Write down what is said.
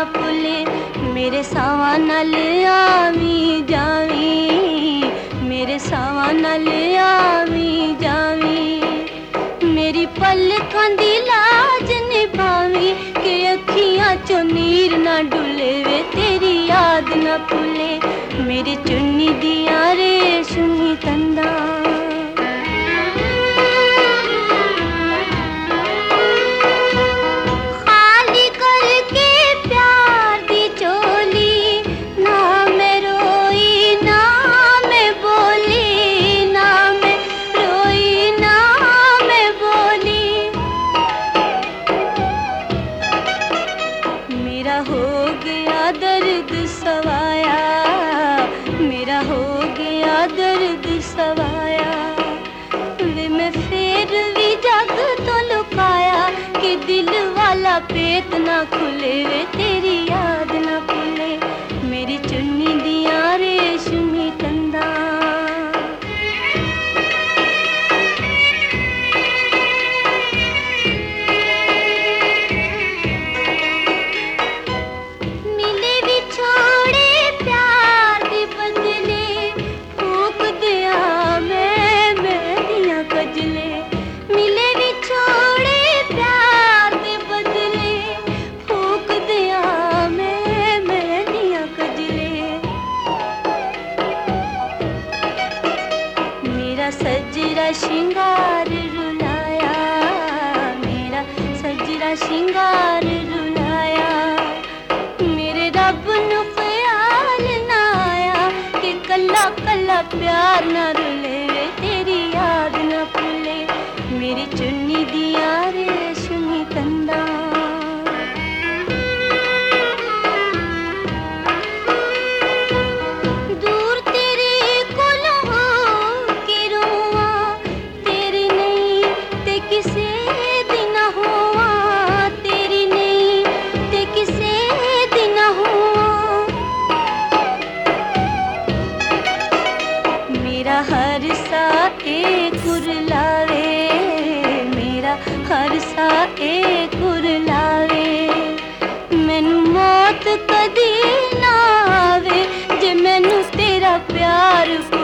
ना भुले, मेरे सावां नाल आवी जावी, मेरे सावां नाल आवी जावी। मेरी पलकां दी लाज निभावी, कि अखियां चों नीर ना डुले वे तेरी याद ना भुले, मेरी चुन्नी दियां रेशमी तंदां। मेरा हो गया दर्द सवाया, मेरा हो गया दर्द सवाया, वे मैं फिर भी जग तो लुकाया, कि दिल वाला पेट ना खुले वे तेरी याद ना भुले, मेरी चुन्नी दियां रेशमी तंदां। सजरा श्रृंगार रुलाया, मेरा सजरा श्रृंगार रुलाया, मेरे रब नू ख्याल ना आया, कि कल्ला कल्ला प्यार ना रुले वे तेरी याद ना भुले, मेरी चुन्नी दियां रेशमी तंदां। मेरा हर सा एक कुरलावे, मेरा हर सा एक कुरलावे, मैनू मौत कदी ना आवे, जे मैनू तेरा प्यार